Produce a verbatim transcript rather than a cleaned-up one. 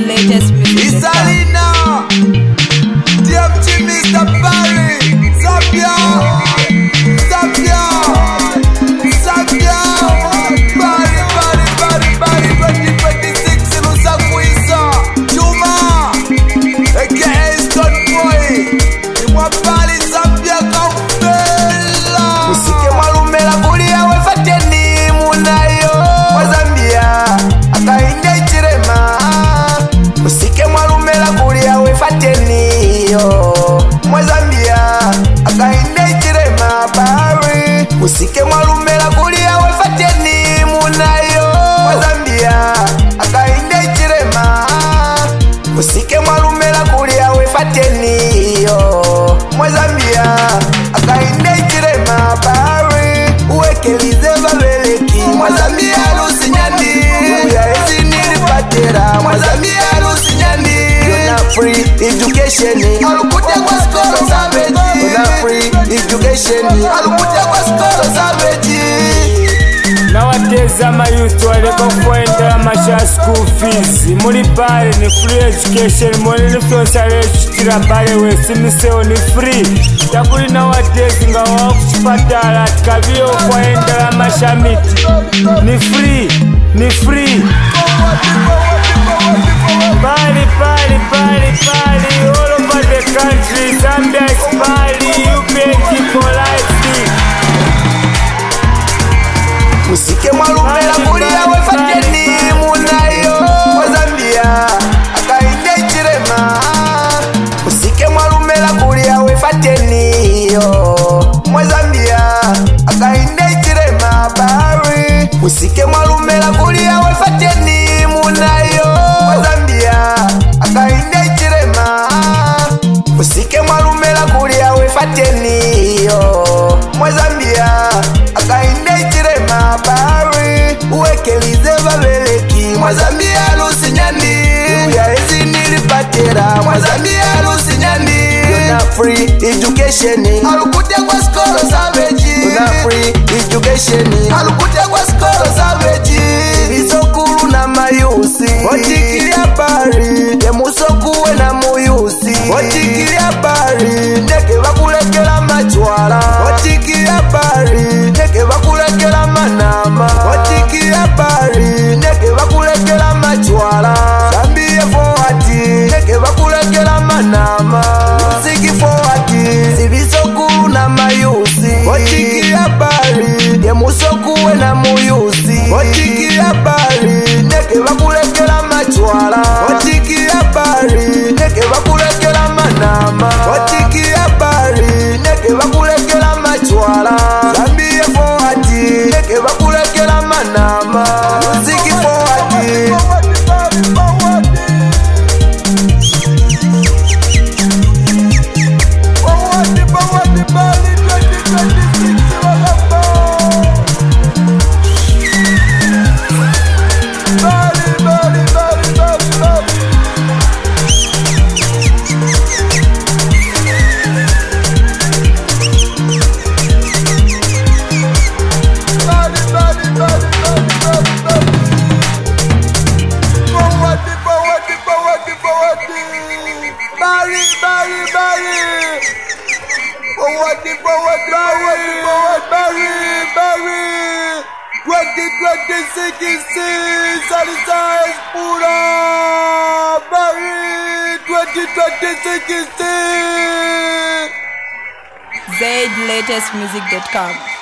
latest music. Isalina, D M G, Mister Barry, Zambia, Zambia, Zambia, Barry, Barry, Barry, Barry, twenty twenty-six, Ilusa Kuisa, Juma, aka Stone Boy, Imwa Barry, Zambia, Kampela. Musike mwalumela kulia wefateni munayo, wa Zambia, akainde ichirema. Musike mwalumela kulia wefateni yo, mwa Zambia, akainde ichirema Barry. Musike mwalumela kulia wefateni munayo, mwa Zambia, akainde ichirema. Musike mwalumela kulia wefateni yo, mwa Zambia, akainde ichirema Barry. Uwekelize babeleki, mwa Zambia lusinyani, uya ezi nilipatera, mwa Zambia lusinyani. Yona free education, alukute kwa skolo sabeji. Yona free education, alukute kwa skolo sabeji. Nowadays ama youth waleko kwenda masha school fees. Muri pale ni free education, mwene ni fionsale chitira pale we simiseo ni free. Takuli nowadays nga wakuchipatala tikavio kwenda masha miti. Ni free, ni free. Bali, bali, bali, bali, all over the country. Zambia is bali, you pay for life. Musike mwalumela kulia wefateni munayo, mwa Zambia, akainde ichirema. Musike mwalumela kulia wefateni yo, mwa Zambia, akainde ichirema Barry. Musike mwalumela kulia wefateni munayo, mwa Zambia, akainde ichirema. Musike mwalumela kulia wefateni yo, mwa Zambia, akainde ichirema Barry. Uwekelize babeleki, mwa Zambia lusinyani, uya ezi nilipatera, mwa Zambia lusinyani. Yona free education, alukute kwa skolo sabeji. Yona free education, alukute kwa skolo sabeji. Isokulu na mayusi, otikilia Barry. Yemusokuwe na muyusi, otikilia Barry. Ndeke bakulekela machwala, otikilia Barry. Ndeke bakulekela manama, otikilia Barry. Ndeke bakulekela machwala, Zambia forward. Ndeke bakulekela manama, musiki forward. Sibisokulu na mayusi, otikilia Barry. Yemusokuwe na muyusi, otikilia Barry. Ndeke bakulekela machwala, otikilia Barry. Ndeke bakulekela manama, otikilia Barry. Ndeke bakulekela machwala, Zambia forward. Ndeke bakulekela manama, musiki forward. Barry, Barry, Barry. Forward, forward, forward, forward, Barry, Barry. twenty twenty-six, Salisa es pura. Barry, twenty twenty-six. Z latest music dot com.